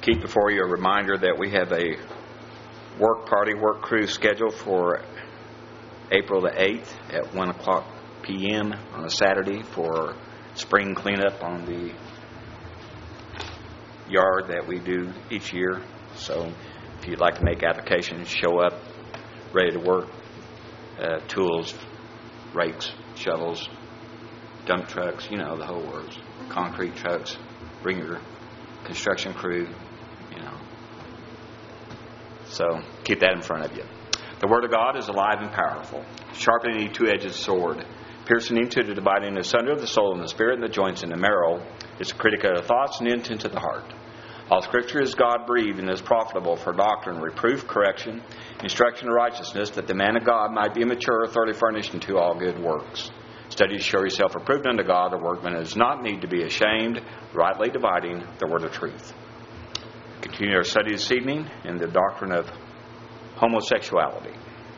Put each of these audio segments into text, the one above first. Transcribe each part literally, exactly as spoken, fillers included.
keep before you a reminder that we have a work party, work cruise scheduled for April the eighth at one o'clock p.m. on a Saturday for spring cleanup on the yard that we do each year. So if you'd like to make applications, show up ready to work. Uh, tools, rakes, shovels, dump trucks, you know, the whole works. Concrete trucks, bring your construction crew, you know. So keep that in front of you. The Word of God is alive and powerful, sharper than any two-edged sword, piercing into the dividing asunder of the soul and the spirit and the joints and the marrow. It's a critic of the thoughts and the intent of the heart. All Scripture is God-breathed and is profitable for doctrine, reproof, correction, instruction in righteousness, that the man of God might be mature, thoroughly furnished unto all good works. Study to show yourself approved unto God, the workman does not need to be ashamed, rightly dividing the word of truth. Continue our study this evening in the doctrine of homosexuality.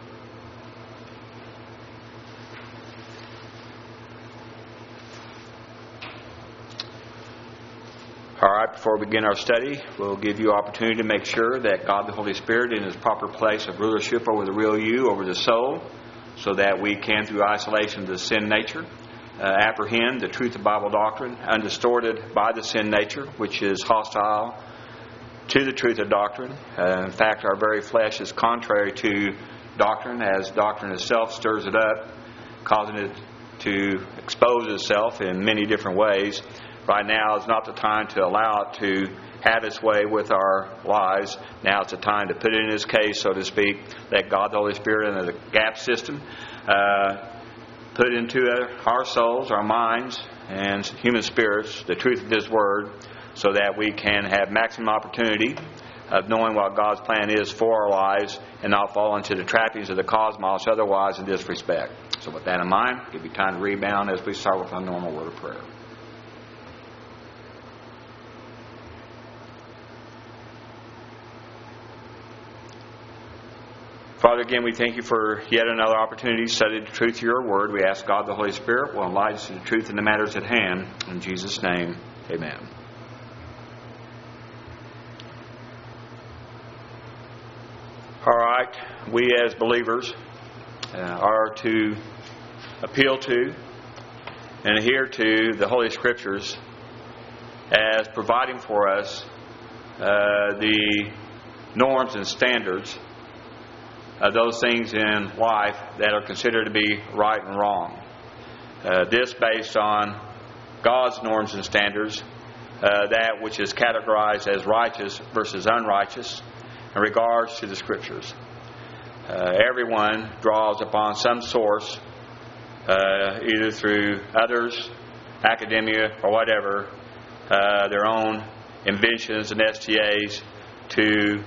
All right, before we begin our study, we'll give you opportunity to make sure that God the Holy Spirit in His proper place of rulership over the real you, over the soul, so that we can, through isolation of the sin nature, uh, apprehend the truth of Bible doctrine, undistorted by the sin nature, which is hostile to the truth of doctrine. Uh, in fact, our very flesh is contrary to doctrine, as doctrine itself stirs it up, causing it to expose itself in many different ways. Right now is not the time to allow it to have its way with our lives. Now it's the time to put it in His case, so to speak, let God the Holy Spirit in the gap system uh, put into our souls, our minds, and human spirits the truth of His Word, so that we can have maximum opportunity of knowing what God's plan is for our lives and not fall into the trappings of the cosmos otherwise in this respect. So with that in mind, I'll give you time to rebound as we start with our normal word of prayer. Father, again, we thank You for yet another opportunity to study the truth of Your Word. We ask God the Holy Spirit will enlighten us to the truth in the matters at hand. In Jesus' name, amen. All right, we as believers uh, are to appeal to and adhere to the Holy Scriptures as providing for us uh, the norms and standards Uh, those things in life that are considered to be right and wrong. Uh, this based on God's norms and standards, uh, that which is categorized as righteous versus unrighteous in regards to the Scriptures. Uh, everyone draws upon some source, uh, either through others, academia, or whatever, uh, their own inventions and S T As to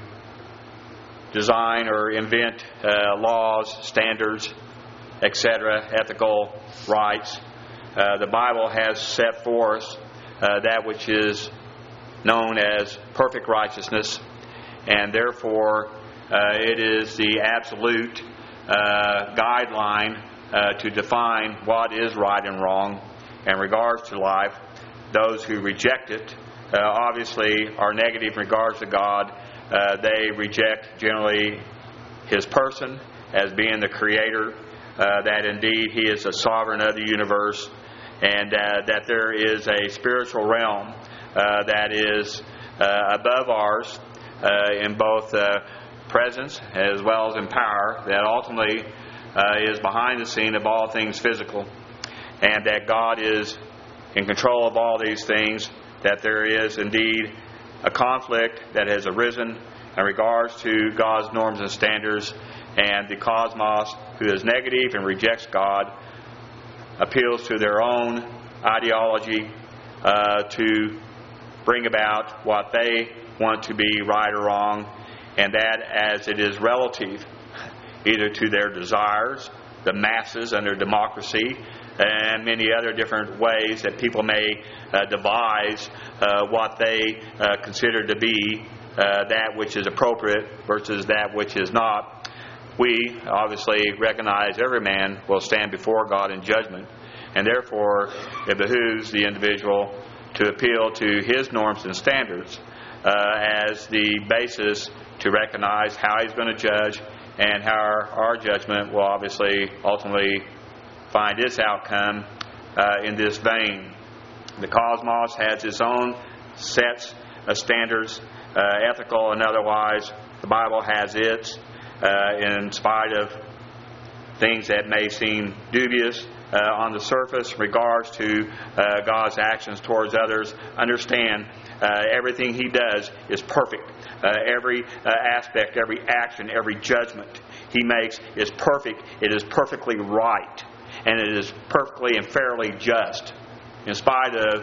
design or invent uh, laws, standards, et cetera, ethical rights. Uh, the Bible has set forth uh, that which is known as perfect righteousness, and therefore uh, it is the absolute uh, guideline uh, to define what is right and wrong in regards to life. Those who reject it uh, obviously are negative in regards to God. Uh, they reject generally His person as being the Creator, uh, that indeed He is the sovereign of the universe, and uh, that there is a spiritual realm uh, that is uh, above ours uh, in both uh, presence as well as in power, that ultimately uh, is behind the scene of all things physical, and that God is in control of all these things, that there is indeed a conflict that has arisen in regards to God's norms and standards, and the cosmos, who is negative and rejects God, appeals to their own ideology uh, to bring about what they want to be right or wrong, and that as it is relative either to their desires, the masses under democracy, and many other different ways that people may uh, devise uh, what they uh, consider to be uh, that which is appropriate versus that which is not. We obviously recognize every man will stand before God in judgment, and therefore it behooves the individual to appeal to his norms and standards uh, as the basis to recognize how He's going to judge and how our, our judgment will obviously ultimately find its outcome uh, in this vein. The cosmos has its own sets of standards, uh, ethical and otherwise. The Bible has its, uh, in spite of things that may seem dubious uh, on the surface in regards to uh, God's actions towards others. Understand, uh, everything He does is perfect. Uh, every uh, aspect, every action, every judgment He makes is perfect. It is perfectly right. And it is perfectly and fairly just, in spite of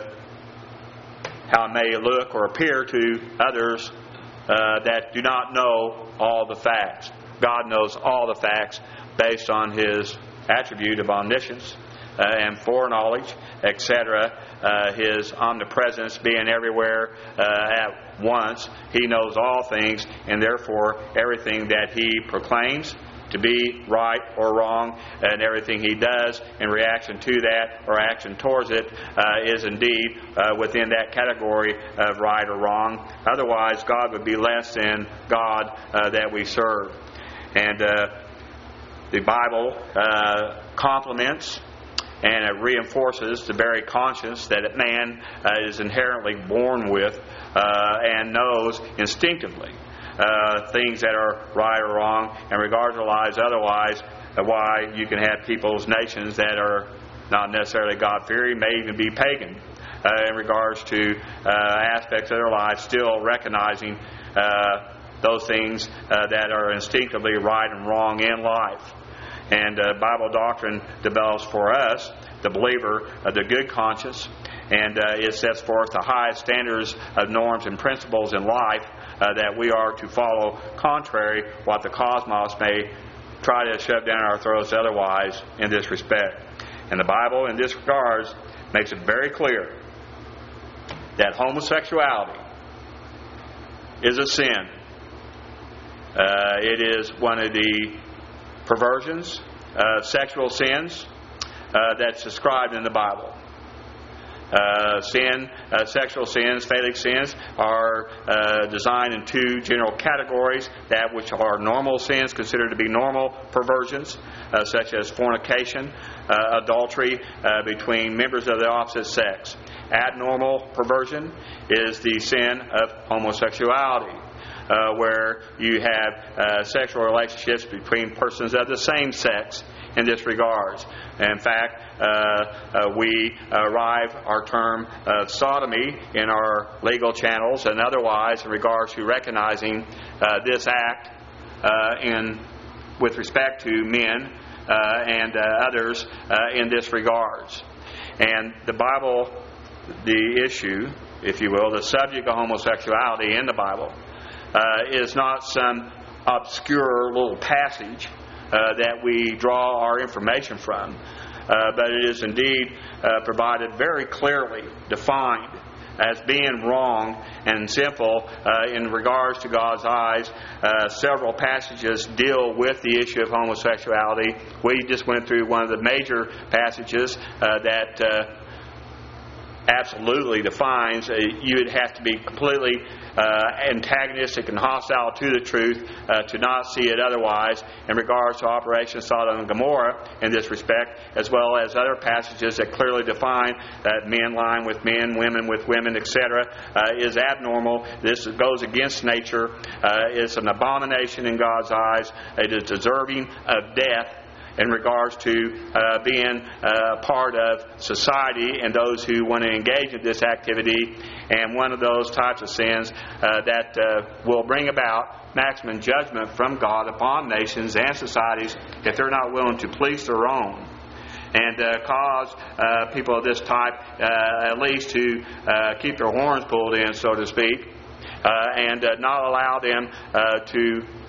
how it may look or appear to others uh, that do not know all the facts. God knows all the facts based on His attribute of omniscience uh, and foreknowledge, et cetera. Uh, his omnipresence being everywhere uh, at once. He knows all things, and therefore everything that He proclaims to be right or wrong, and everything He does in reaction to that or action towards it uh, is indeed uh, within that category of right or wrong. Otherwise, God would be less than God uh, that we serve. And uh, the Bible uh, complements and it reinforces the very conscience that man uh, is inherently born with uh, and knows instinctively uh, things that are right or wrong, and regards their lives otherwise. Uh, why you can have people's nations that are not necessarily God-fearing, may even be pagan uh, in regards to uh, aspects of their lives, still recognizing uh, those things uh, that are instinctively right and wrong in life. And uh, Bible doctrine develops for us, the believer, uh, the good conscience, and uh, it sets forth the highest standards of norms and principles in life uh, that we are to follow, contrary what the cosmos may try to shove down our throats otherwise in this respect. And the Bible, in this regard, makes it very clear that homosexuality is a sin. Uh, it is one of the perversions, uh, sexual sins uh, that's described in the Bible. Uh, sin, uh, sexual sins, phallic sins are uh, designed in two general categories: that which are normal sins, considered to be normal perversions, uh, such as fornication, uh, adultery uh, between members of the opposite sex. Abnormal perversion is the sin of homosexuality, Uh, where you have uh, sexual relationships between persons of the same sex in this regards. In fact, uh, uh, we arrive our term of sodomy in our legal channels and otherwise in regards to recognizing uh, this act uh, in with respect to men uh, and uh, others uh, in this regards. And the Bible, the issue, if you will, the subject of homosexuality in the Bible, Uh, is not some obscure little passage uh, that we draw our information from, uh, but it is indeed uh, provided very clearly defined as being wrong and sinful uh, in regards to God's eyes. Uh, several passages deal with the issue of homosexuality. We just went through one of the major passages uh, that uh, absolutely defines uh, you would have to be completely uh, antagonistic and hostile to the truth uh, to not see it otherwise in regards to Operation Sodom and Gomorrah in this respect, as well as other passages that clearly define that men lying with men, women with women, et cetera uh, is abnormal. This goes against nature. Uh, it's an abomination in God's eyes. It is deserving of death in regards to uh, being uh, part of society and those who want to engage in this activity, and one of those types of sins uh, that uh, will bring about maximum judgment from God upon nations and societies if they're not willing to police their own, and uh, cause uh, people of this type uh, at least to uh, keep their horns pulled in, so to speak, uh, and uh, not allow them uh, to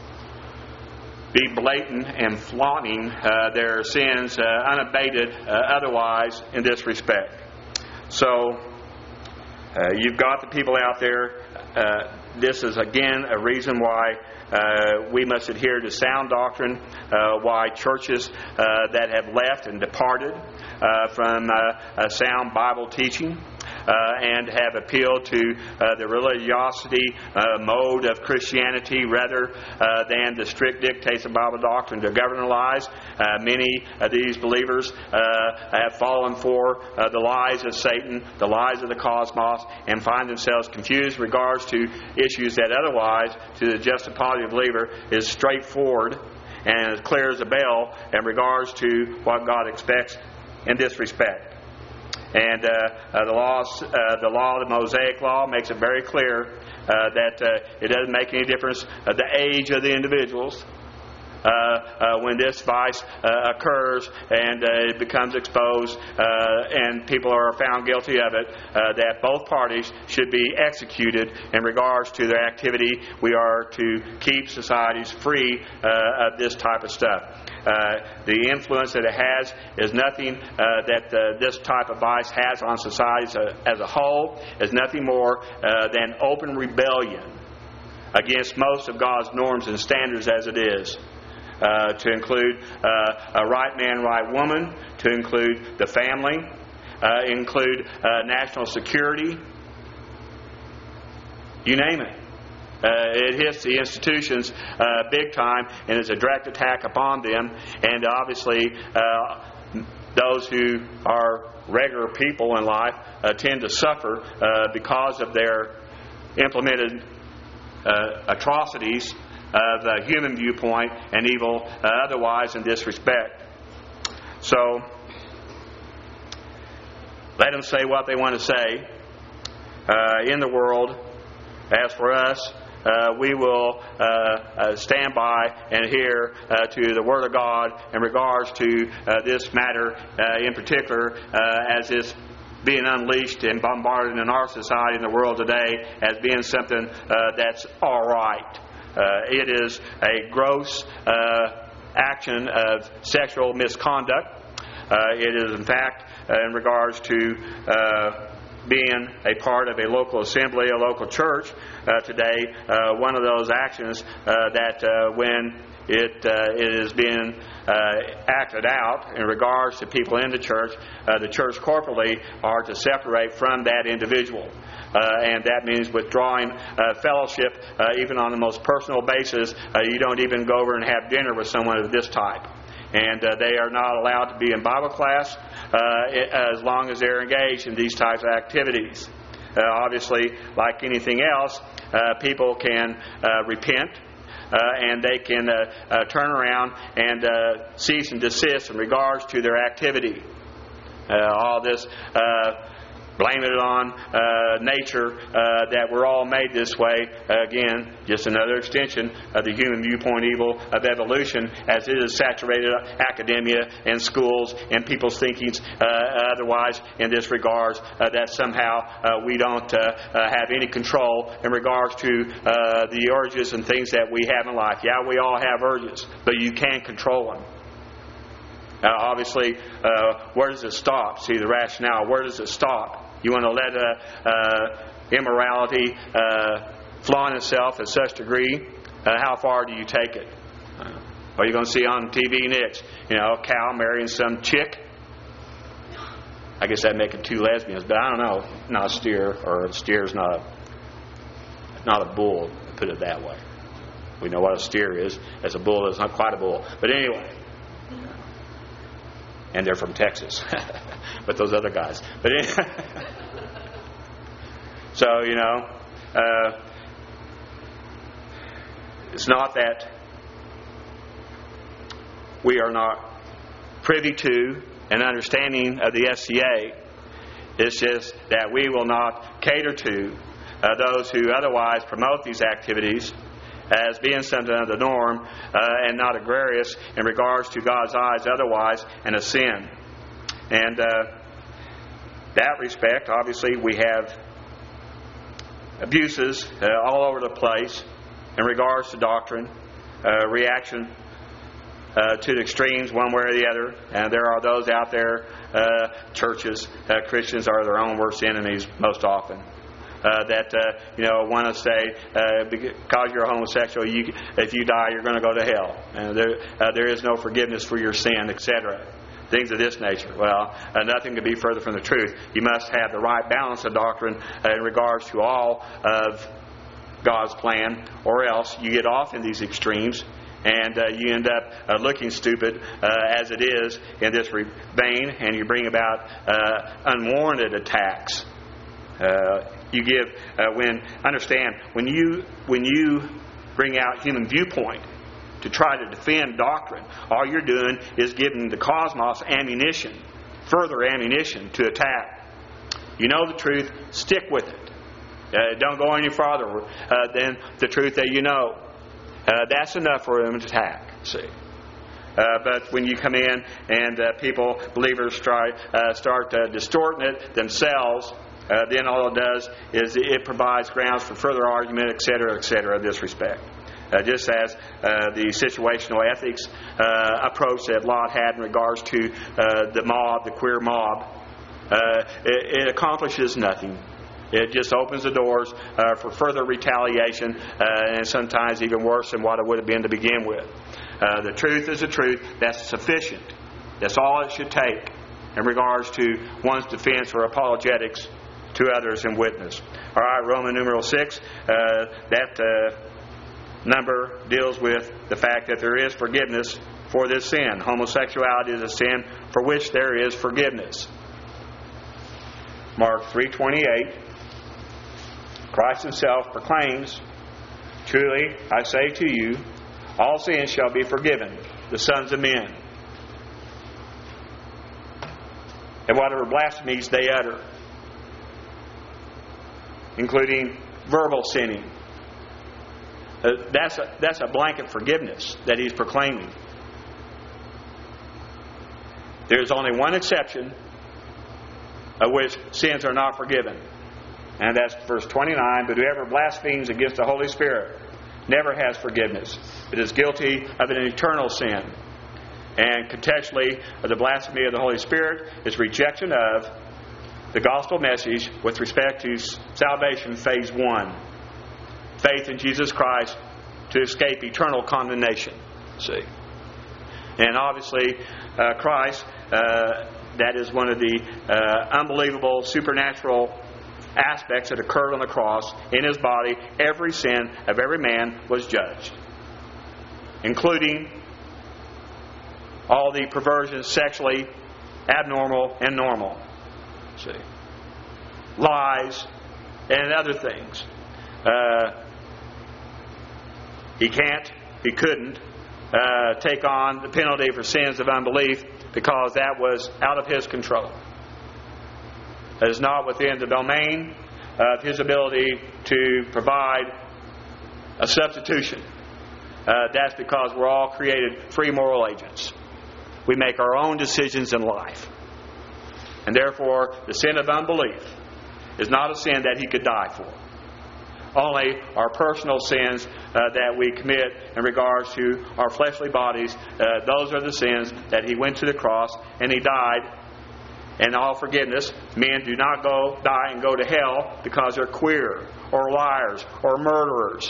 be blatant and flaunting uh, their sins uh, unabated uh, otherwise in this respect. So uh, you've got the people out there. Uh, this is again a reason why uh, we must adhere to sound doctrine, uh, why churches uh, that have left and departed uh, from uh, a sound Bible teaching and have appealed to uh, the religiosity uh, mode of Christianity rather uh, than the strict dictates of Bible doctrine to govern their lives. Uh, many of these believers uh, have fallen for uh, the lies of Satan, the lies of the cosmos, and find themselves confused in regards to issues that otherwise, to the justified believer, is straightforward and as clear as a bell in regards to what God expects in this respect. And uh, uh, the, laws, uh, the law, the Mosaic law, makes it very clear uh, that uh, it doesn't make any difference uh, the age of the individuals. Uh, uh, when this vice uh, occurs and uh, it becomes exposed uh, and people are found guilty of it, uh, that both parties should be executed in regards to their activity. We are to keep societies free uh, of this type of stuff. Uh, the influence that it has is nothing uh, that uh, this type of vice has on societies uh, as a whole, is nothing more uh, than open rebellion against most of God's norms and standards as it is. Uh, to include uh, a right man, right woman, to include the family, uh, include uh, national security, you name it. Uh, it hits the institutions uh, big time and is a direct attack upon them. And obviously, uh, those who are regular people in life uh, tend to suffer uh, because of their implemented uh, atrocities of the human viewpoint and evil uh, otherwise in this respect. So, let them say what they want to say uh, in the world. As for us, uh, we will uh, uh, stand by and adhere uh, to the Word of God in regards to uh, this matter uh, in particular uh, as it's being unleashed and bombarded in our society and the world today as being something uh, that's all right. Uh, it is a gross uh, action of sexual misconduct. Uh, it is, in fact, uh, in regards to uh, being a part of a local assembly, a local church uh, today, uh, one of those actions uh, that uh, when it, uh, it is being uh, acted out in regards to people in the church, uh, the church corporately are to separate from that individual. Uh, and that means withdrawing uh, fellowship, uh, even on the most personal basis. Uh, you don't even go over and have dinner with someone of this type. And uh, they are not allowed to be in Bible class uh, as long as they're engaged in these types of activities. Uh, obviously, like anything else, uh, people can uh, repent. Uh, and they can uh, uh, turn around and uh, cease and desist in regards to their activity. Uh, all this uh, blaming it on uh, nature, uh, that we're all made this way. Uh, again, just another extension of the human viewpoint evil of evolution, as it has saturated academia and schools and people's thinkings uh, otherwise in this regards, uh, that somehow uh, we don't uh, uh, have any control in regards to uh, the urges and things that we have in life. Yeah, we all have urges, but you can't control them. Uh, obviously, uh, where does it stop? See the rationale. Where does it stop? You want to let uh, uh, immorality uh, flaunt itself at such degree? Uh, how far do you take it? Uh, are you going to see on T V next? You know, a cow marrying some chick? I guess that'd make it two lesbians, but I don't know. Not a steer, or a steer's not a not a bull. Put it that way. We know what a steer is. As a bull, it's not quite a bull. But anyway. And they're from Texas. But those other guys. But anyway. So, you know, uh, it's not that we are not privy to an understanding of the S C A. It's just that we will not cater to uh, those who otherwise promote these activities as being something of the norm uh, and not egregious in regards to God's eyes otherwise, and a sin. And uh, that respect, obviously, we have abuses uh, all over the place in regards to doctrine, uh, reaction uh, to the extremes one way or the other. And there are those out there, uh, churches, uh, Christians are their own worst enemies most often. Uh, that uh, you know want to say uh, because you're a homosexual, you, if you die, you're going to go to hell, and there uh, there is no forgiveness for your sin, et cetera. things of this nature. Well, uh, nothing could be further from the truth. You must have the right balance of doctrine uh, in regards to all of God's plan, or else you get off in these extremes and uh, you end up uh, looking stupid uh, as it is in this re- vein, and you bring about uh, unwarranted attacks. Uh, you give uh, when understand when you when you bring out human viewpoint to try to defend doctrine, all you're doing is giving the cosmos ammunition, further ammunition to attack. You know the truth, stick with it. Uh, don't go any farther uh, than the truth that you know. Uh, that's enough for them to attack. See, uh, but when you come in and uh, people, believers, try uh, start uh, distorting it themselves, uh, then all it does is it provides grounds for further argument, et cetera, et cetera, in this respect. Uh, just as uh, the situational ethics uh, approach that Lot had in regards to uh, the mob, the queer mob, uh, it, it accomplishes nothing. It just opens the doors uh, for further retaliation, uh, and sometimes even worse than what it would have been to begin with. Uh, the truth is the truth. That's sufficient. That's all it should take in regards to one's defense or apologetics to others in witness. All right, Roman numeral six, uh, that uh, number deals with the fact that there is forgiveness for this sin. Homosexuality is a sin for which there is forgiveness. Mark three twenty-eight. Christ himself proclaims, "Truly I say to you, all sins shall be forgiven the sons of men, and whatever blasphemies they utter," including verbal sinning. Uh, that's a, that's a blanket forgiveness that he's proclaiming. There's only one exception of which sins are not forgiven. And that's verse twenty-nine. "But whoever blasphemes against the Holy Spirit never has forgiveness, but is guilty of an eternal sin." And contextually, the blasphemy of the Holy Spirit is rejection of the gospel message with respect to salvation phase one. Faith in Jesus Christ to escape eternal condemnation. See? And obviously, uh, Christ, uh, that is one of the uh, unbelievable supernatural aspects that occurred on the cross. In his body, every sin of every man was judged, including all the perversions sexually abnormal and normal. See, lies and other things. Uh, he can't, he couldn't uh, take on the penalty for sins of unbelief because that was out of his control. It is not within the domain of his ability to provide a substitution. Uh, that's because we're all created free moral agents. We make our own decisions in life. And therefore, the sin of unbelief is not a sin that he could die for. Only our personal sins uh, that we commit in regards to our fleshly bodies, uh, those are the sins that he went to the cross and he died. And all forgiveness, men do not go die and go to hell because they're queer or liars or murderers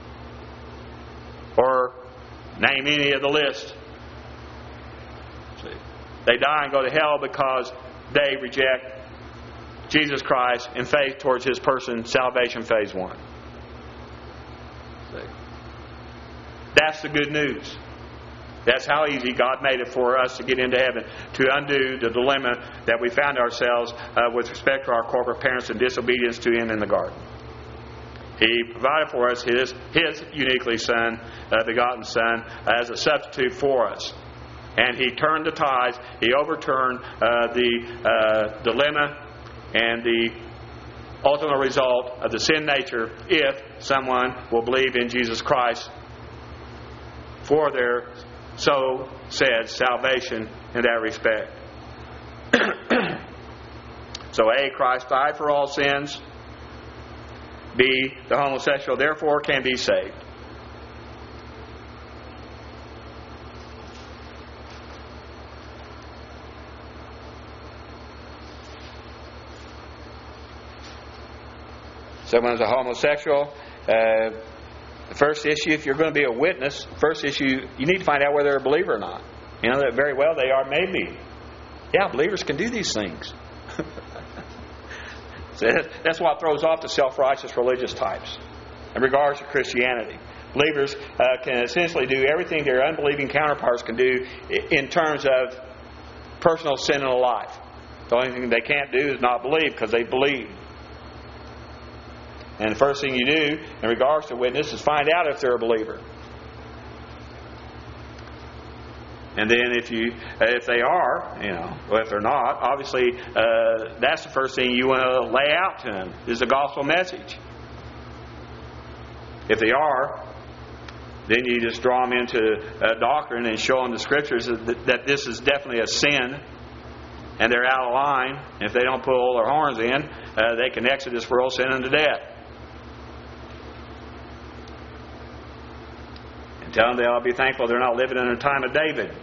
or name any of the list. See, they die and go to hell because they reject Jesus Christ in faith towards his person, salvation phase one. See, that's the good news. That's how easy God made it for us to get into heaven, to undo the dilemma that we found ourselves uh, with respect to our corporate parents and disobedience to him in the garden. He provided for us his, his uniquely Son, uh, begotten Son, as a substitute for us. And he turned the tides. He overturned uh, the uh, dilemma and the ultimate result of the sin nature if someone will believe in Jesus Christ for their so said salvation in that respect. So A, Christ died for all sins. B, the homosexual therefore can be saved. Someone's a homosexual. Uh, The first issue, if you're going to be a witness, first issue, you need to find out whether they're a believer or not. You know that very well they are, maybe. Yeah, believers can do these things. So that's what throws off the self-righteous religious types in regards to Christianity. Believers uh, can essentially do everything their unbelieving counterparts can do in terms of personal sin in a life. The only thing they can't do is not believe, because they believe. And the first thing you do in regards to witness is find out if they're a believer. And then if you, if they are, you know, or if they're not, obviously uh, that's the first thing you want to lay out to them is the gospel message. If they are, then you just draw them into uh, doctrine and show them the Scriptures that, that this is definitely a sin and they're out of line. And if they don't pull their horns in, uh, they can exit this world sin unto death. And tell them they ought to be thankful they're not living in the time of David.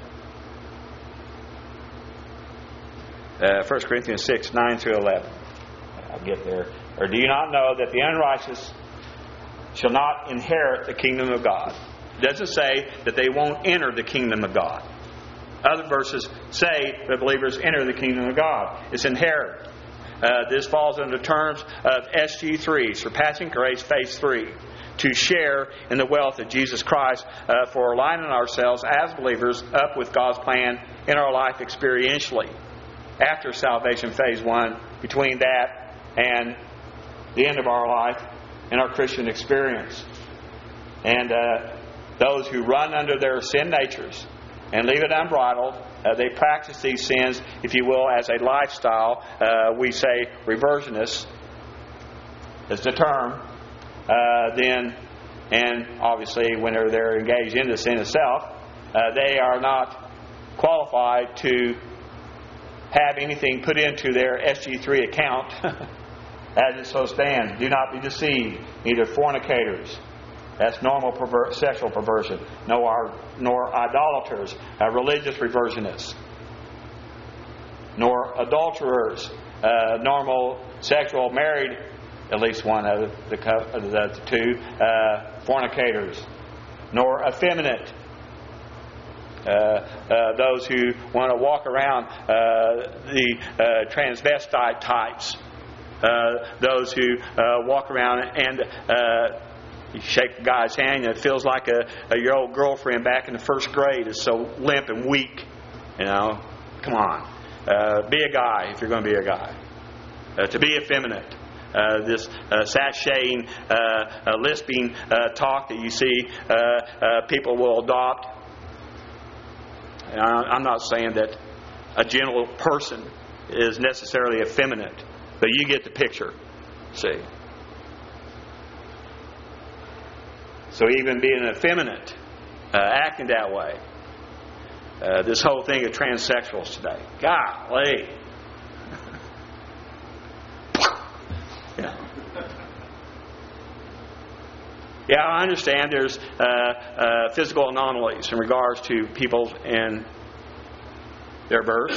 Uh, First Corinthians six, nine through eleven. I'll get there. Or do you not know that the unrighteous shall not inherit the kingdom of God? It doesn't say that they won't enter the kingdom of God. Other verses say that believers enter the kingdom of God. It's inherit. Uh, this falls under the terms of S G three, Surpassing Grace, Phase three. To share in the wealth of Jesus Christ uh, for aligning ourselves as believers up with God's plan in our life experientially. After salvation, Phase one, between that and the end of our life in our Christian experience. And uh, those who run under their sin natures and leave it unbridled, uh, they practice these sins, if you will, as a lifestyle. Uh, we say reversionists is the term. Uh, then, and obviously when they're, they're engaged in the sin itself, uh, they are not qualified to have anything put into their S G three account. As it so stands, do not be deceived, neither fornicators, that's normal perver- sexual perversion, nor, nor idolaters, uh, religious reversionists, nor adulterers, uh, normal sexual married, at least one of the, the, the two, uh, fornicators, nor effeminate, uh, uh, those who want to walk around, uh, the uh, transvestite types, uh, those who uh, walk around and uh, you shake a guy's hand and it feels like a, a your old girlfriend back in the first grade is so limp and weak. You know, come on, uh, be a guy if you're going to be a guy. Uh, to be effeminate. Uh, this uh, sashaying, uh, uh, lisping uh, talk that you see uh, uh, people will adopt. And I'm not saying that a gentle person is necessarily effeminate, but you get the picture. See? So even being effeminate, uh, acting that way, uh, this whole thing of transsexuals today, golly. Yeah. Yeah, I understand there's uh, uh, physical anomalies in regards to people and their birth.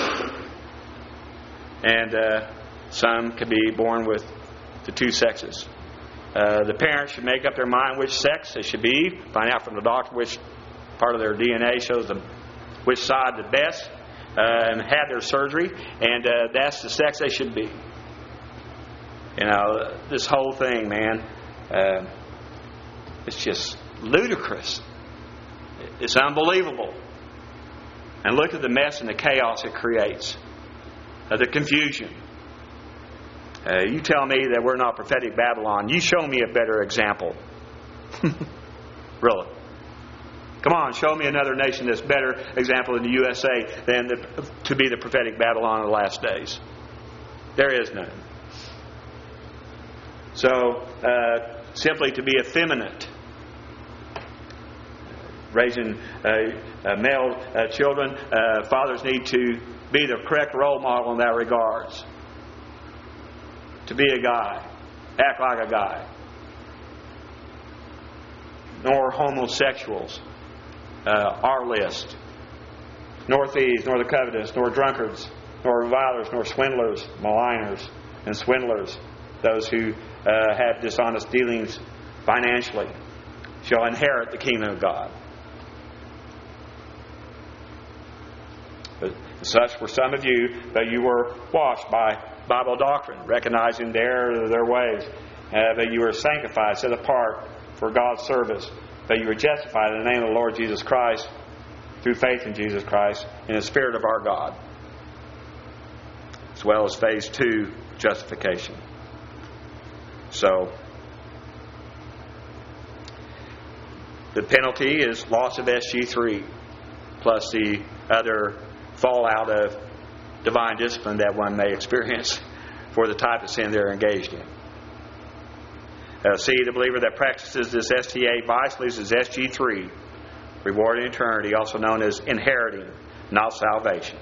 And uh, some could be born with the two sexes. Uh, the parents should make up their mind which sex they should be, find out from the doctor which part of their D N A shows them which side the best, uh, and have their surgery, and uh, that's the sex they should be. You know, this whole thing, man, uh, it's just ludicrous. It's unbelievable. And look at the mess and the chaos it creates. Uh, the confusion. Uh, you tell me that we're not prophetic Babylon. You show me a better example. Really. Come on, show me another nation that's better example in the U S A than the, to be the prophetic Babylon of the last days. There is none. So, uh, simply to be effeminate, raising uh, uh, male uh, children, uh, fathers need to be the correct role model in that regards. To be a guy, act like a guy. Nor homosexuals, uh, our list. Nor thieves, nor the covetous, nor drunkards, nor revilers, nor swindlers, maligners, and swindlers. Those who uh, have dishonest dealings financially shall inherit the kingdom of God. But Such were some of you, but you were washed by Bible doctrine, recognizing the error of their ways. Uh, but you were sanctified, set apart for God's service. But you were justified in the name of the Lord Jesus Christ, through faith in Jesus Christ, in the Spirit of our God. As well as phase two, justification. So, the penalty is loss of S G three, plus the other fallout of divine discipline that one may experience for the type of sin they're engaged in. Uh, C, the believer that practices this S T A vice loses S G three, reward in eternity, also known as inheriting, not salvation.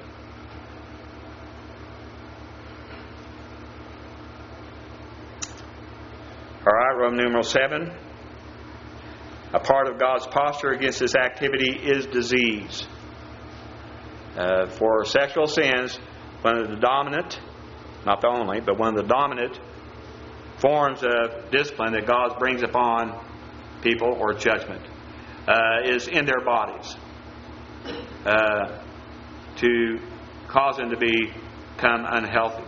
All right, Roman numeral seven. A part of God's posture against this activity is disease. Uh, for sexual sins, one of the dominant, not the only, but one of the dominant forms of discipline that God brings upon people, or judgment, uh, is in their bodies, uh, to cause them to become unhealthy.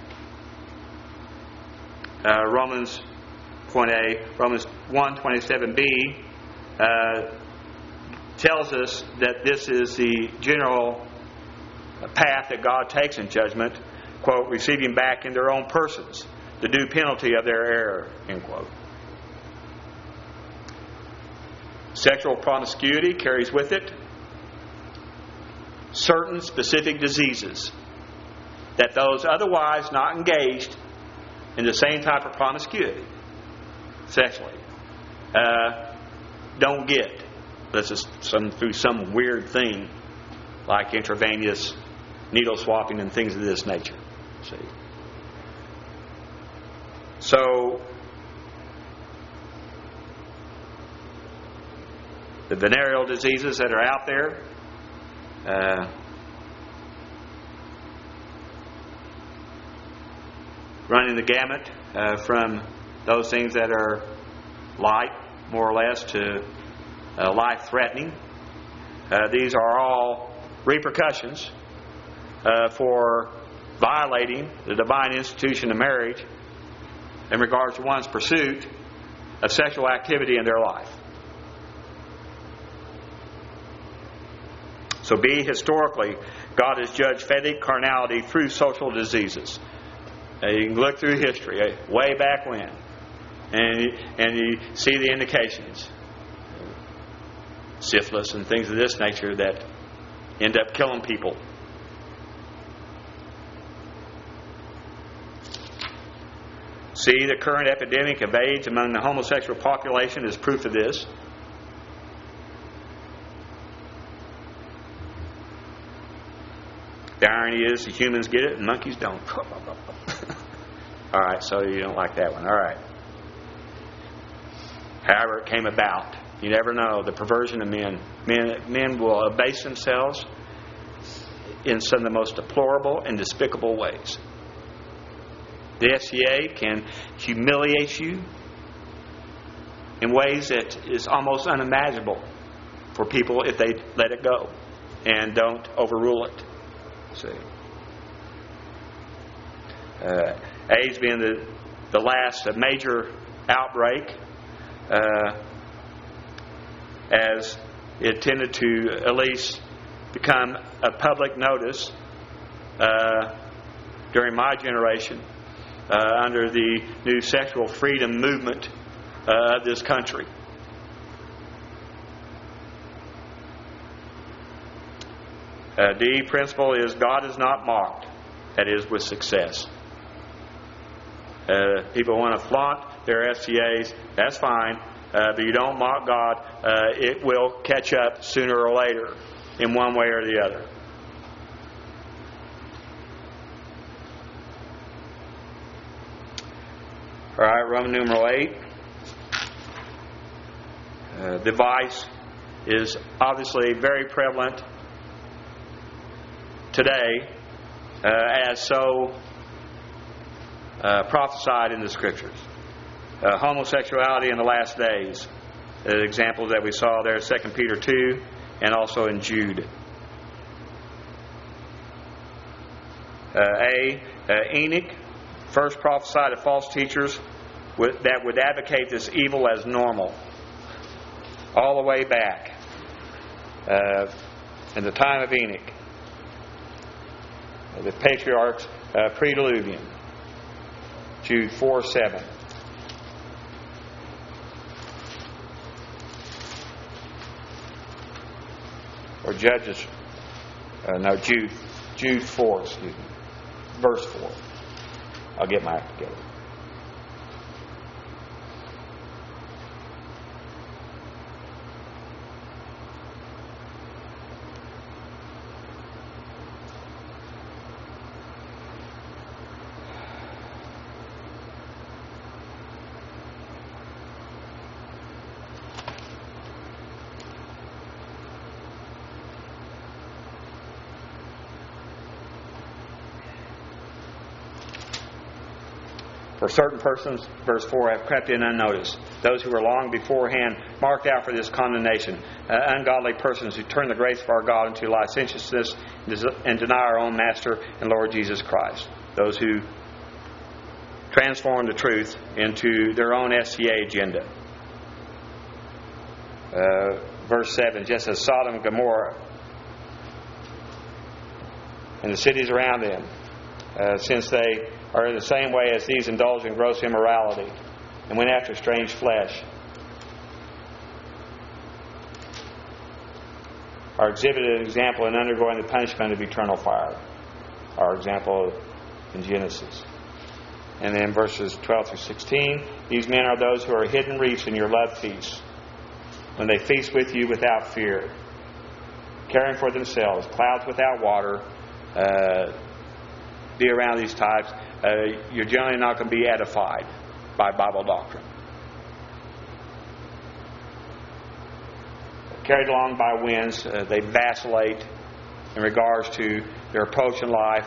Uh, Romans point A, Romans one twenty-seven b uh, tells us that this is the general path that God takes in judgment, quote, receiving back in their own persons the due penalty of their error, end quote. Sexual promiscuity carries with it certain specific diseases that those otherwise not engaged in the same type of promiscuity sexually uh, don't get. This is some through some weird thing like intravenous needle swapping and things of this nature. See, so the venereal diseases that are out there, uh, running the gamut uh, from those things that are light, more or less, to uh, life-threatening. Uh, these are all repercussions uh, for violating the divine institution of marriage in regards to one's pursuit of sexual activity in their life. So B, historically, God has judged fetid carnality through social diseases. Uh, you can look through history, uh, way back when, and you, and you see the indications. Syphilis and things of this nature that end up killing people. See, the current epidemic of AIDS among the homosexual population is proof of this. The irony is, the humans get it and monkeys don't. All right, so you don't like that one. All right. However it came about, you never know. The perversion of men. Men, men will abase themselves in some of the most deplorable and despicable ways. The S T A can humiliate you in ways that is almost unimaginable for people if they let it go and don't overrule it. See, uh, AIDS being the the last major outbreak, uh, as it tended to at least become a public notice uh, during my generation uh, under the new sexual freedom movement uh, of this country. Uh, D, principle is God is not mocked. That is, with success. Uh, people want to flaunt their S T As. That's fine. Uh, but you don't mock God. Uh, it will catch up sooner or later in one way or the other. All right, Roman numeral eight. Uh, the vice is obviously very prevalent today, uh, as so uh, prophesied in the Scriptures. Uh, homosexuality in the last days. The examples that we saw there, Second Peter two, and also in Jude. Uh, A. Uh, Enoch first prophesied of false teachers with, that would advocate this evil as normal. All the way back uh, in the time of Enoch. The patriarchs uh, pre-diluvian. Jude four seven. Or Judges, uh, no, Jude, Jude four, excuse me. Verse four. I'll get my act together. For certain persons, verse four, have crept in unnoticed. Those who were long beforehand marked out for this condemnation. Uh, ungodly persons who turn the grace of our God into licentiousness and deny our own Master and Lord Jesus Christ. Those who transform the truth into their own S C A agenda. Uh, verse seven, just as Sodom and Gomorrah and the cities around them, uh, since they are in the same way as these indulge in gross immorality and went after strange flesh, are exhibited an example in undergoing the punishment of eternal fire. Our example in Genesis. And then verses twelve through sixteen, these men are those who are hidden reefs in your love feasts, when they feast with you without fear, caring for themselves, clouds without water. Uh, be around these types. Uh, you're generally not going to be edified by Bible doctrine. Carried along by winds, uh, they vacillate in regards to their approach in life.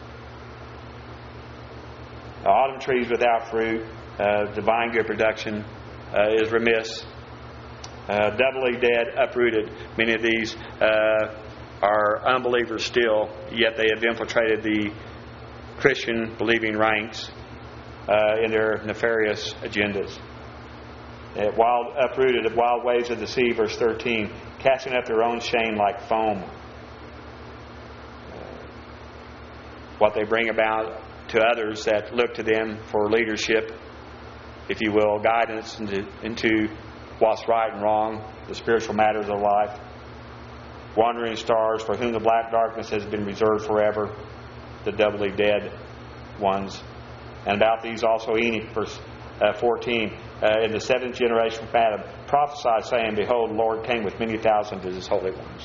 The autumn trees without fruit, uh, divine good production uh, is remiss. Uh, doubly dead, uprooted. Many of these uh, are unbelievers still, yet they have infiltrated the Christian believing ranks uh, in their nefarious agendas. Uh, wild, uprooted of wild waves of the sea, verse thirteen, casting up their own shame like foam. Uh, what they bring about to others that look to them for leadership, if you will, guidance into, into what's right and wrong, the spiritual matters of life. Wandering stars, for whom the black darkness has been reserved forever, the doubly dead ones. And about these also Enoch, verse uh, fourteen, uh, in the seventh generation from Adam, prophesied, saying, behold, the Lord came with many thousands of his holy ones.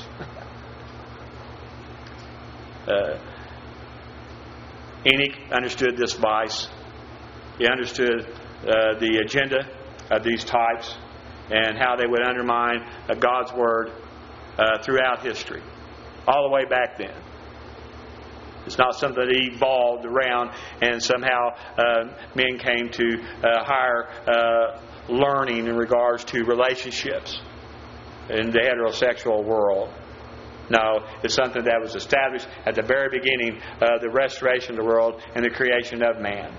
uh, Enoch understood this vice. He understood uh, the agenda of these types and how they would undermine uh, God's Word uh, throughout history, all the way back then. It's not something that evolved around and somehow uh, men came to uh, higher uh, learning in regards to relationships in the heterosexual world. No, it's something that was established at the very beginning of the restoration of the world and the creation of man.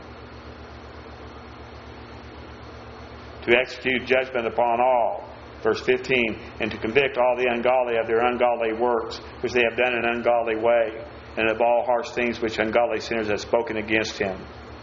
To execute judgment upon all, verse fifteen, and to convict all the ungodly of their ungodly works, which they have done in an ungodly way, and of all harsh things which ungodly sinners have spoken against him.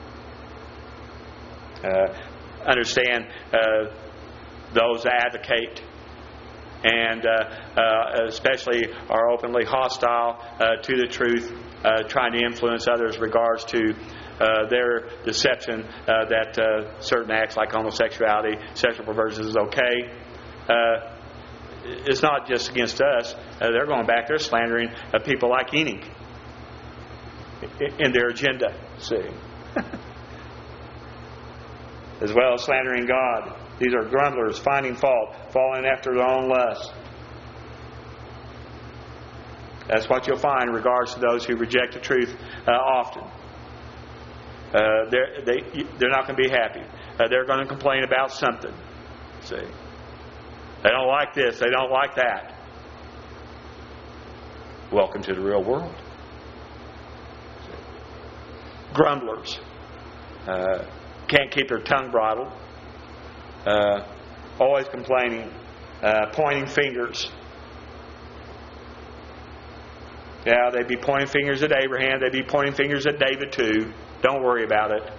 Uh, understand uh, those that advocate and uh, uh, especially are openly hostile uh, to the truth, uh, trying to influence others in regards to uh, their deception uh, that uh, certain acts like homosexuality, sexual perversion is okay. Uh, it's not just against us. Uh, they're going back, they're slandering uh, people like Enoch in their agenda, see. As well as slandering God. These are grumblers, finding fault, falling after their own lust. That's what you'll find in regards to those who reject the truth uh, often. Uh, they're, they, they're not going to be happy. Uh, they're going to complain about something. See? They don't like this. They don't like that. Welcome to the real world. grumblers, uh, can't keep their tongue bridled, uh, always complaining, uh, pointing fingers. Yeah, they'd be pointing fingers at Abraham. They'd be pointing fingers at David too. Don't worry about it.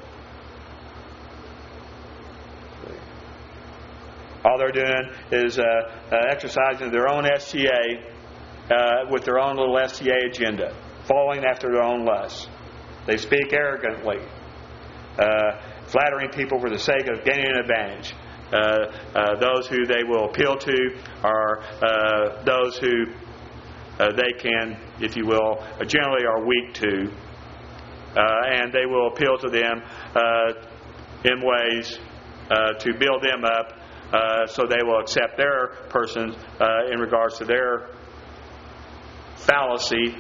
All they're doing is uh, uh, exercising their own S T A uh, with their own little S T A agenda, following after their own lusts. They speak arrogantly, uh, flattering people for the sake of gaining an advantage. Uh, uh, those who they will appeal to are uh, those who uh, they can, if you will, uh, generally are weak to. Uh, and they will appeal to them uh, in ways uh, to build them up uh, so they will accept their person uh, in regards to their fallacy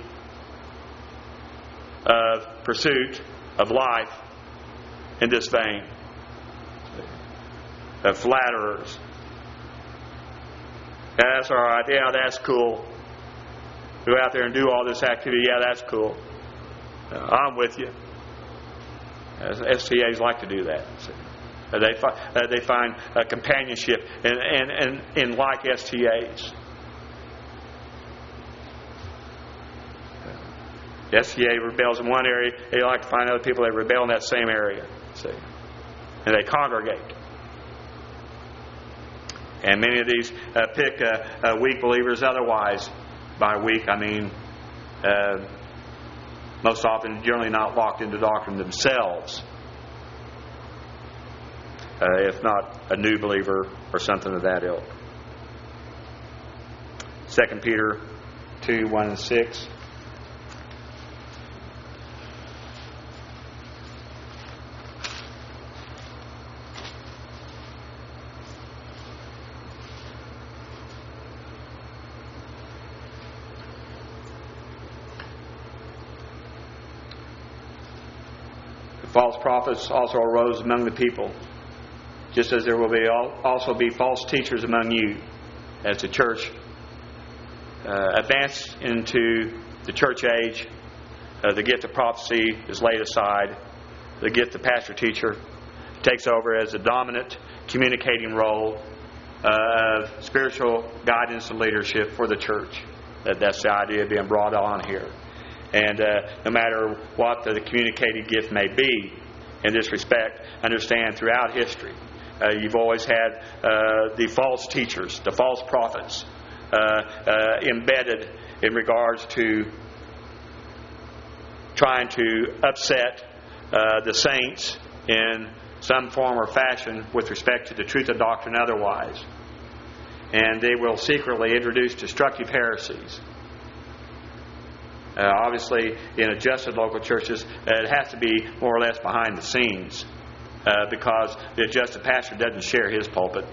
of pursuit of life in this vein. Of flatterers. Yeah, that's all right. Yeah, that's cool. Go out there and do all this activity. Yeah, that's cool. Uh, I'm with you. S T As like to do that. So, uh, they, fi- uh, they find uh, companionship in, in, in, in like S T As. The S T A rebels in one area. They like to find other people that rebel in that same area. See? And they congregate. And many of these uh, pick uh, uh, weak believers otherwise. By weak, I mean uh, most often generally not locked into doctrine themselves. Uh, if not a new believer or something of that ilk. Second Peter two, one and six. False prophets also arose among the people, just as there will be also be false teachers among you, as the church uh, advanced into the church age. Uh, the gift of prophecy is laid aside. The gift of pastor-teacher takes over as the dominant communicating role uh, of spiritual guidance and leadership for the church. That, that's the idea being brought on here. And uh, no matter what the communicating gift may be in this respect, understand throughout history, uh, you've always had uh, the false teachers, the false prophets, uh, uh, embedded in regards to trying to upset uh, the saints in some form or fashion with respect to the truth of doctrine otherwise. And they will secretly introduce destructive heresies. Uh, obviously, in adjusted local churches, uh, it has to be more or less behind the scenes uh, because the adjusted pastor doesn't share his pulpit.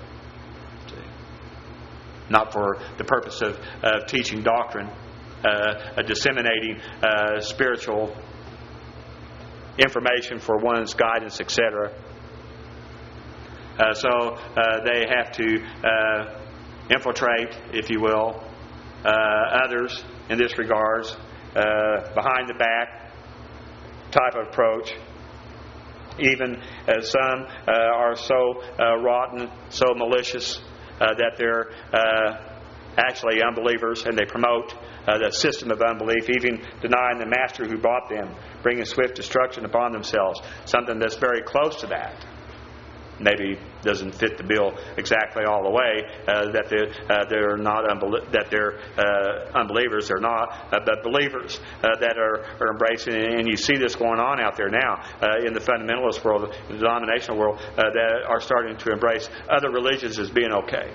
Not for the purpose of, of teaching doctrine, uh, disseminating uh, spiritual information for one's guidance, et cetera. Uh, so uh, they have to uh, infiltrate, if you will, uh, others in this regards. Uh, behind the back type of approach, even as some uh, are so uh, rotten, so malicious uh, that they're uh, actually unbelievers, and they promote uh, the system of unbelief, even denying the master who brought them, bringing swift destruction upon themselves. Something that's very close to that. Maybe doesn't fit the bill exactly all the way. Uh, that they're, uh, they're not unbel- that they're uh, unbelievers. They're not, uh, but believers uh, that are, are embracing. And you see this going on out there now uh, in the fundamentalist world, in the denominational world, uh, that are starting to embrace other religions as being okay,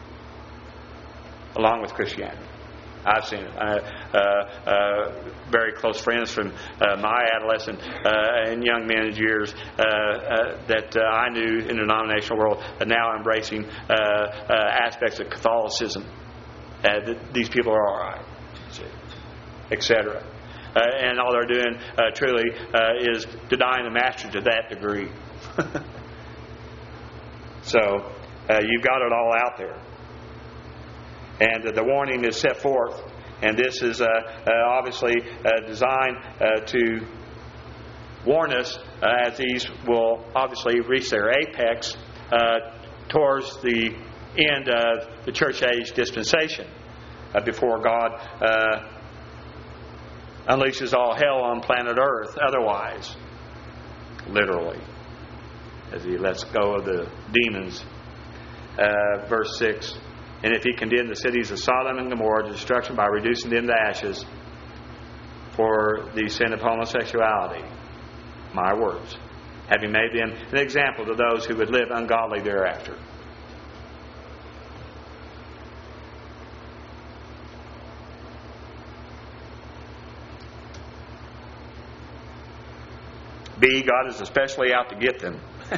along with Christianity. I've seen it. Uh, uh, uh, very close friends from uh, my adolescent uh, and young men's years uh, uh, that uh, I knew in the denominational world are now embracing uh, uh, aspects of Catholicism. Uh, th- these people are all right, et cetera. Uh, and all they're doing uh, truly uh, is denying the master to that degree. So uh, you've got it all out there. And the warning is set forth. And this is uh, uh, obviously uh, designed uh, to warn us uh, as these will obviously reach their apex uh, towards the end of the church age dispensation, uh, before God uh, unleashes all hell on planet Earth otherwise, literally, as He lets go of the demons. Uh, verse six, and if He condemned the cities of Sodom and Gomorrah to destruction by reducing them to ashes for the sin of homosexuality, my words, having made them an example to those who would live ungodly thereafter. B, God is especially out to get them.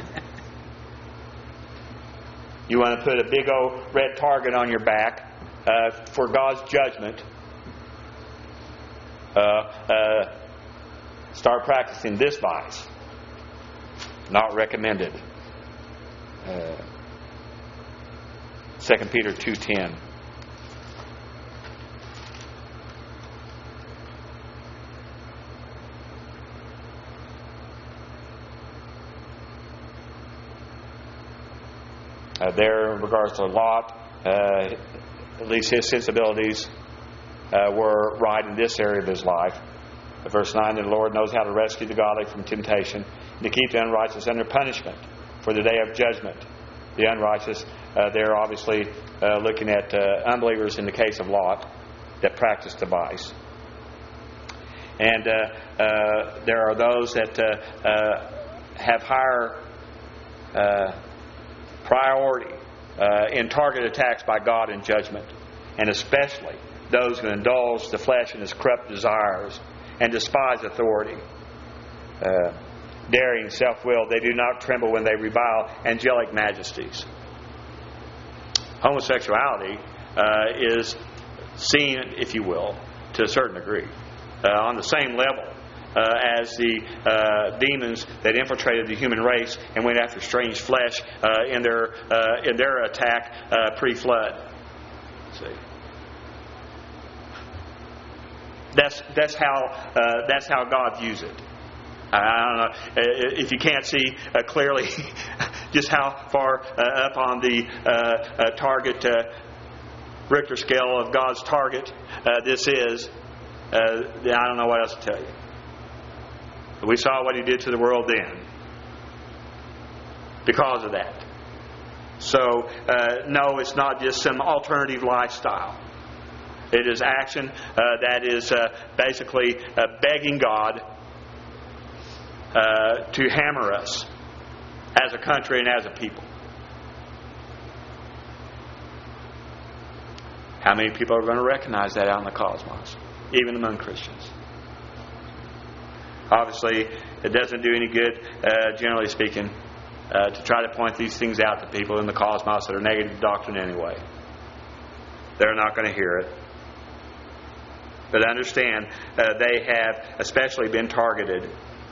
You want to put a big old red target on your back uh, for God's judgment. Uh, uh, start practicing this vice. Not recommended. Uh, Second Peter two ten. Uh, there, in regards to Lot, uh, at least his sensibilities uh, were right in this area of his life. Uh, verse nine, the Lord knows how to rescue the godly from temptation and to keep the unrighteous under punishment for the day of judgment. The unrighteous, uh, they're obviously uh, looking at uh, unbelievers in the case of Lot that practiced the vice. And uh, uh, there are those that uh, uh, have higher uh, priority uh, in target attacks by God in judgment, and especially those who indulge the flesh and its corrupt desires and despise authority. Uh, daring, self-willed, they do not tremble when they revile angelic majesties. Homosexuality uh, is seen, if you will, to a certain degree, uh, on the same level Uh, as the uh, demons that infiltrated the human race and went after strange flesh uh, in their uh, in their attack uh, pre-flood. See, that's that's how uh, that's how God views it. I don't know if you can't see uh, clearly just how far uh, up on the uh, uh, target uh, Richter scale of God's target uh, this is. Uh, I don't know what else to tell you. We saw what He did to the world then because of that. So, uh, no, it's not just some alternative lifestyle. It is action uh, that is uh, basically uh, begging God uh, to hammer us as a country and as a people. How many people are going to recognize that out in the cosmos, even among Christians? Obviously, it doesn't do any good, uh, generally speaking, uh, to try to point these things out to people in the cosmos that are negative doctrine anyway. They're not going to hear it. But understand, uh, they have especially been targeted.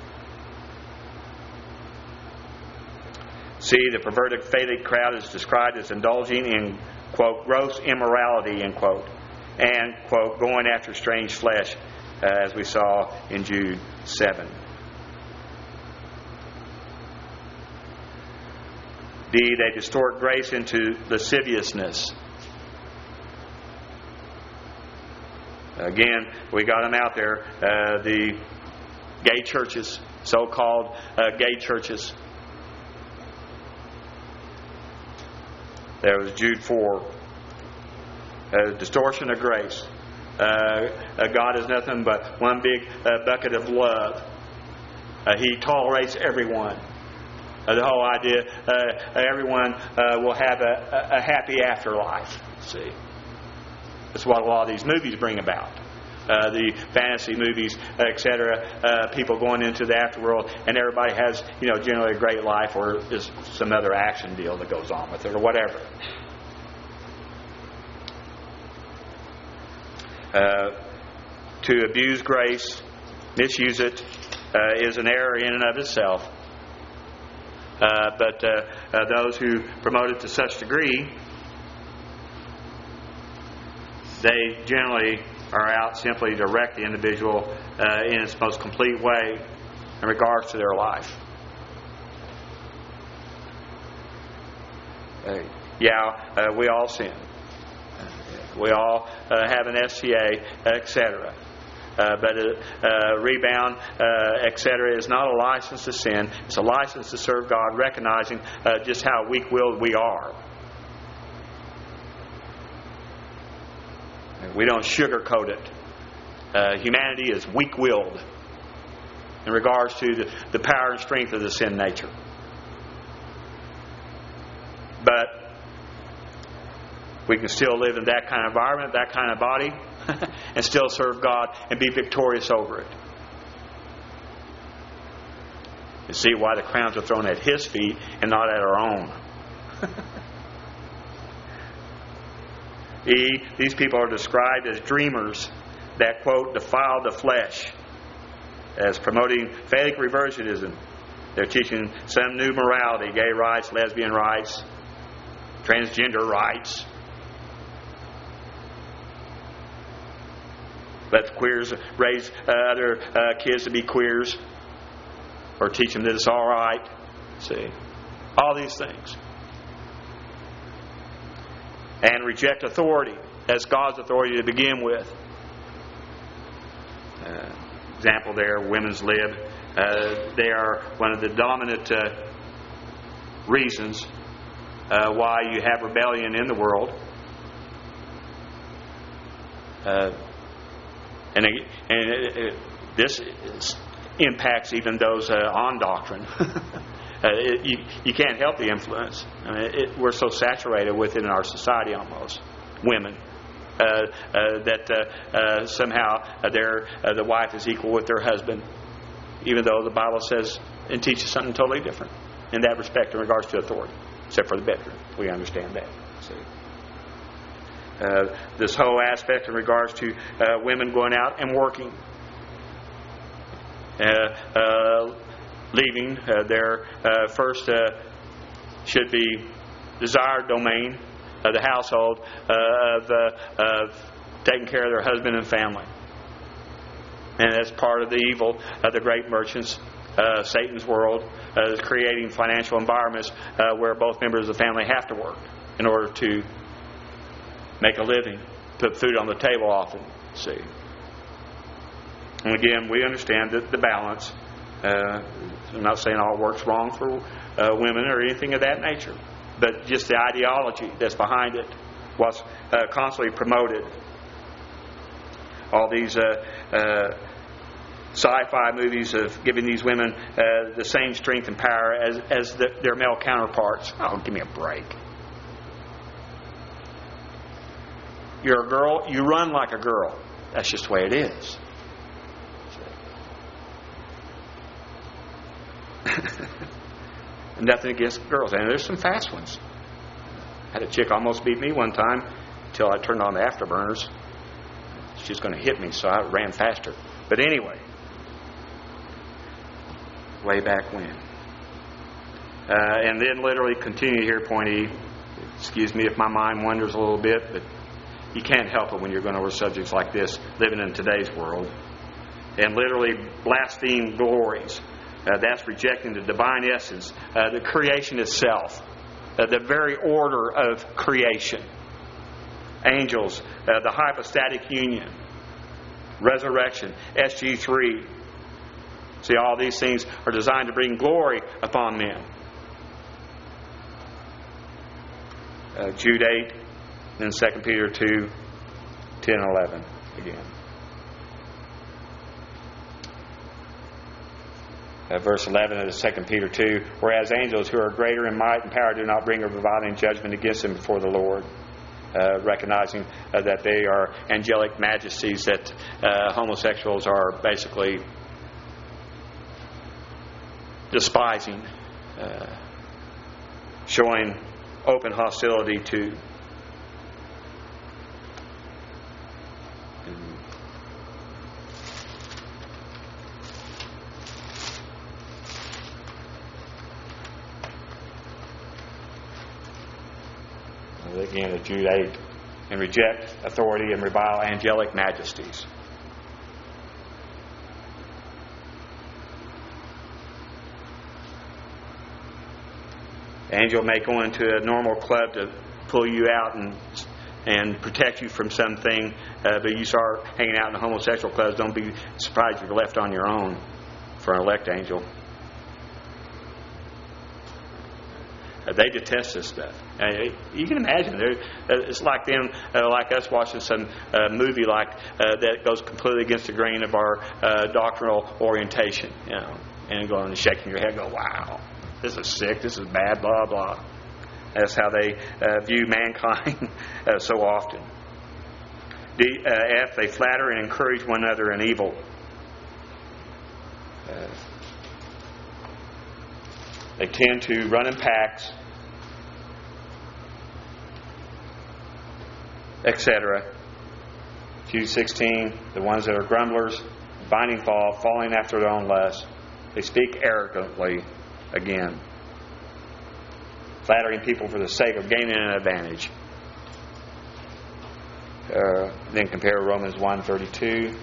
See, the perverted, faded crowd is described as indulging in, quote, gross immorality, end quote, and, quote, going after strange flesh, uh, as we saw in Jude seven. D, they distort grace into lasciviousness. Again, we got them out there. Uh, the gay churches, so-called uh, gay churches. There was Jude four. Uh, distortion of grace. Uh, uh, God is nothing but one big uh, bucket of love. Uh, he tolerates everyone. Uh, the whole idea, uh, everyone uh, will have a, a happy afterlife. See, that's what a lot of these movies bring about. Uh, the fantasy movies, et cetera. Uh, people going into the afterworld, and everybody has, you know, generally a great life, or is some other action deal that goes on with it, or whatever. Uh, to abuse grace, misuse it, uh, is an error in and of itself. Uh, but uh, uh, those who promote it to such degree, they generally are out simply to wreck the individual uh, in its most complete way in regards to their life. Uh, yeah, uh, we all sin. We all uh, have an S T A, et cetera. Uh, but a uh, rebound, uh, et cetera, is not a license to sin. It's a license to serve God, recognizing uh, just how weak-willed we are. We don't sugarcoat it. Uh, humanity is weak-willed in regards to the, the power and strength of the sin nature. But we can still live in that kind of environment, that kind of body, and still serve God and be victorious over it. You see why the crowns are thrown at His feet and not at our own. e, these people are described as dreamers that, quote, defile the flesh, as promoting phallic reversionism. They're teaching some new morality, gay rights, lesbian rights, transgender rights. Let the queers raise uh, other uh, kids to be queers, or teach them that it's all right. See, all these things, and reject authority as God's authority to begin with. Uh, example there, women's lib. Uh, they are one of the dominant uh, reasons uh, why you have rebellion in the world. Uh, And, and it, it, this impacts even those uh, on doctrine. uh, it, you, you can't help the influence. I mean, it, we're so saturated with it in our society almost. Women. Uh, uh, that uh, uh, somehow uh, they're, uh, the wife is equal with their husband. Even though the Bible says and teaches something totally different in that respect in regards to authority. Except for the bedroom. We understand that. See? Uh, this whole aspect in regards to uh, women going out and working, uh, uh, leaving uh, their uh, first uh, should be desired domain of the household uh, of, uh, of taking care of their husband and family, and that's part of the evil of the great merchants, uh, Satan's world, uh, is creating financial environments uh, where both members of the family have to work in order to make a living, put food on the table often, see. And again, we understand that the balance. Uh, I'm not saying all work's wrong for uh, women or anything of that nature, but just the ideology that's behind it, what's uh, constantly promoted. All these uh, uh, sci-fi movies of giving these women uh, the same strength and power as, as the, their male counterparts. Oh, give me a break. You're a girl, you run like a girl. That's just the way it is. Nothing against girls. And there's some fast ones. I had a chick almost beat me one time until I turned on the afterburners. She's going to hit me, so I ran faster. But anyway, way back when. Uh, and then literally continue here, point E. Excuse me if my mind wanders a little bit, but you can't help it when you're going over subjects like this, living in today's world. And literally blaspheme glories. Uh, that's rejecting the divine essence, uh, the creation itself, uh, the very order of creation. Angels, uh, the hypostatic union, resurrection, S G three. See, all these things are designed to bring glory upon men. Uh, Jude eight. Then Second Peter two, ten and eleven again. Uh, verse eleven of Second Peter two, whereas angels who are greater in might and power do not bring a reviling judgment against them before the Lord. Uh, recognizing uh, that they are angelic majesties, that uh, homosexuals are basically despising, uh, showing open hostility to. Again, at Jude eight, and reject authority and revile angelic majesties. Angel may go into a normal club to pull you out and and protect you from something, uh, but you start hanging out in the homosexual clubs, don't be surprised if you're left on your own for an elect angel. Uh, they detest this stuff. Uh, you can imagine. Uh, it's like them, uh, like us watching some uh, movie like uh, that goes completely against the grain of our uh, doctrinal orientation, you know, and going and shaking your head, go, "Wow, this is sick. This is bad." Blah blah. That's how they uh, view mankind uh, so often. D, uh, F, they flatter and encourage one another in evil. Uh, they tend to run in packs, et cetera. Jude sixteen, the ones that are grumblers, finding fault, falling after their own lusts. They speak arrogantly again. Flattering people for the sake of gaining an advantage. Uh, then compare Romans one thirty-two.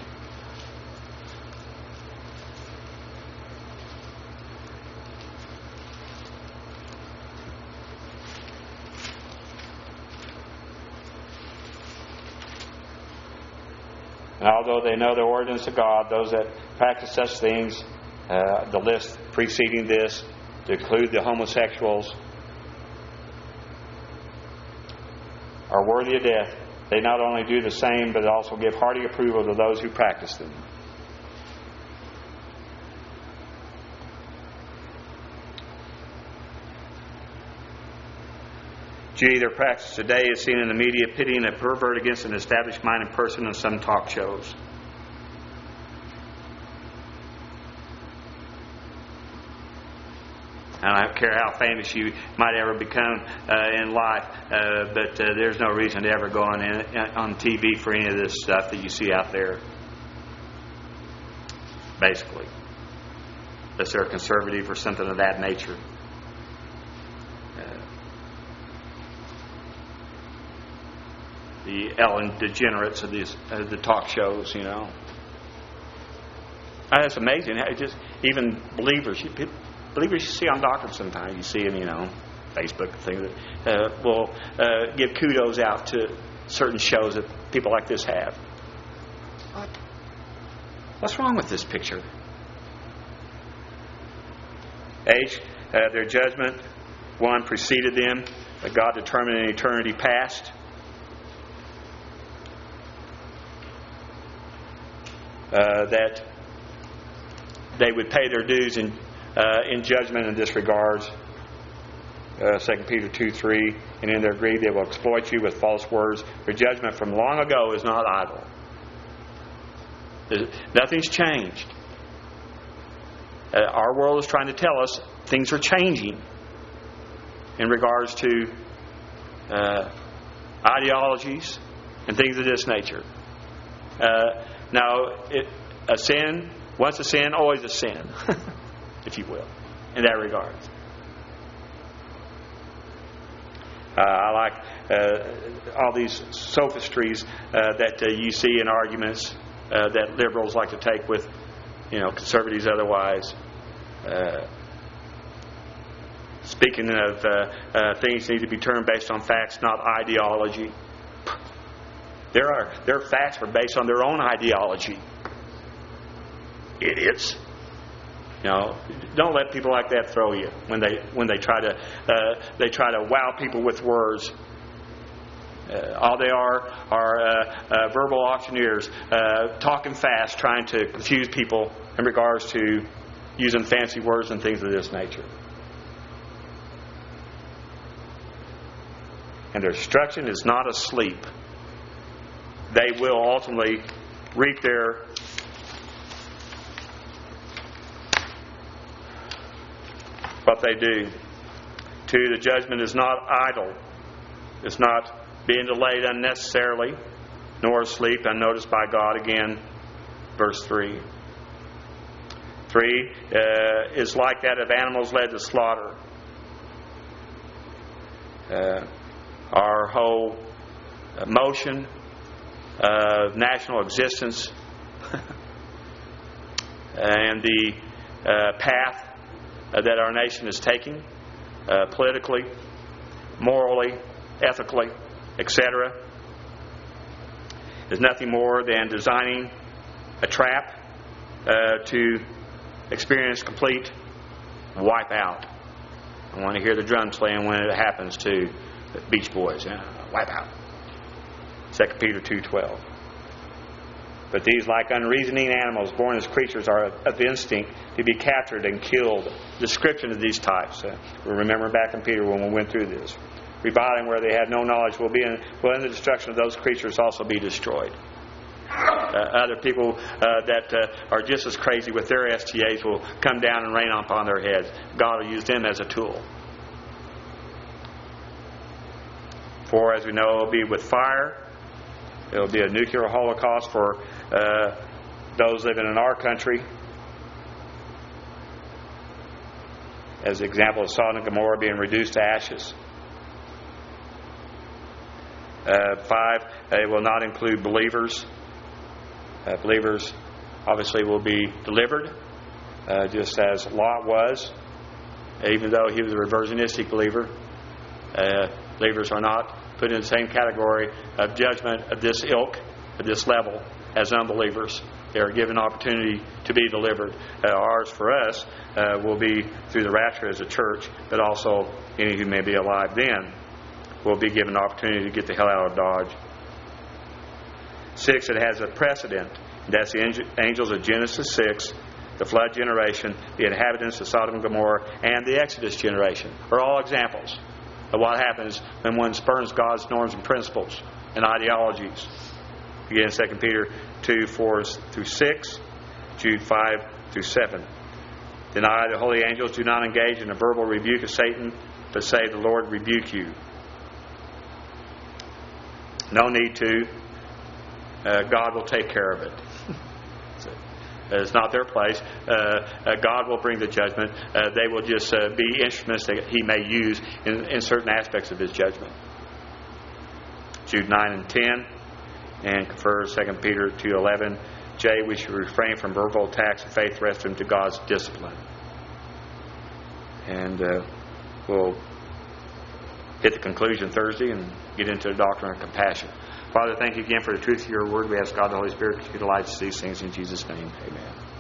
And although they know the ordinance of God, those that practice such things, uh, the list preceding this, to include the homosexuals, are worthy of death. They not only do the same, but also give hearty approval to those who practice them. G, their practice today is seen in the media pitting a pervert against an established-minded person in some talk shows. I don't care how famous you might ever become uh, in life, uh, but uh, there's no reason to ever go on in, on T V for any of this stuff that you see out there. Basically, unless they're conservative or something of that nature. Uh, the Ellen degenerates of these uh, the talk shows, you know. Uh, it's amazing how it just even believers. You, Believers you see on doctrine sometimes, you see them, you know, Facebook and things that uh, will uh, give kudos out to certain shows that people like this have. What? What's wrong with this picture? H, uh, their judgment, one, preceded them, that God determined in eternity past. Uh, that they would pay their dues in Uh, in judgment and disregards. Uh, Second Peter two three, and in their greed they will exploit you with false words. Your judgment from long ago is not idle. There's, nothing's changed. Uh, our world is trying to tell us things are changing in regards to uh, ideologies and things of this nature. Uh, now, it, a sin, once a sin, always a sin. If you will, in that regard. Uh, I like uh, all these sophistries uh, that uh, you see in arguments uh, that liberals like to take with, you know, conservatives otherwise. Uh, speaking of uh, uh, things need to be turned based on facts, not ideology. There are their facts are based on their own ideology. Idiots. You know, don't let people like that throw you when they when they try to uh, they try to wow people with words. Uh, all they are are uh, uh, verbal auctioneers, uh, talking fast, trying to confuse people in regards to using fancy words and things of this nature. And their destruction is not asleep. They will ultimately reap their what they do. Two, the judgment is not idle. It's not being delayed unnecessarily, nor asleep unnoticed by God. Again, verse three. Three uh, is like that of animals led to slaughter. Uh, our whole motion of national existence and the uh, path Uh, that our nation is taking uh, politically, morally, ethically, et cetera, is nothing more than designing a trap uh, to experience complete wipeout. I want to hear the drums playing when it happens to the Beach Boys. Yeah, wipe out. Second Peter two twelve. But these, like unreasoning animals, born as creatures, are of instinct to be captured and killed. Description of these types. Uh, we remember back in Peter when we went through this. Reviling where they had no knowledge will be in, will in the destruction of those creatures also be destroyed. Uh, other people uh, that uh, are just as crazy with their S T As will come down and rain upon their heads. God will use them as a tool. For, as we know, it will be with fire. It will be a nuclear holocaust for uh, those living in our country. As the example of Sodom and Gomorrah being reduced to ashes. Uh, five, it will not include believers. Uh, believers obviously will be delivered, uh, just as Lot was, even though he was a reversionistic believer. Uh, believers are not put in the same category of judgment of this ilk, of this level, as unbelievers. They are given opportunity to be delivered. Uh, ours, for us, uh, will be through the rapture as a church, but also any who may be alive then will be given opportunity to get the hell out of Dodge. Six, it has a precedent. That's the angels of Genesis six, the flood generation, the inhabitants of Sodom and Gomorrah, and the Exodus generation are all examples of what happens when one spurns God's norms and principles and ideologies. Again, Second Peter two, four through six, Jude five through seven. Deny the holy angels, do not engage in a verbal rebuke of Satan, but say, the Lord rebuke you. No need to. Uh, God will take care of it. It's not their place. Uh, uh, God will bring the judgment. Uh, they will just uh, be instruments that He may use in, in certain aspects of His judgment. Jude nine and ten, and confers Second Peter two eleven. J, we should refrain from verbal attacks and faith rest them to God's discipline. And uh, we'll hit the conclusion Thursday and get into the doctrine of compassion. Father, thank you again for the truth of your word. We ask God the Holy Spirit to utilize these things in Jesus' name. Amen.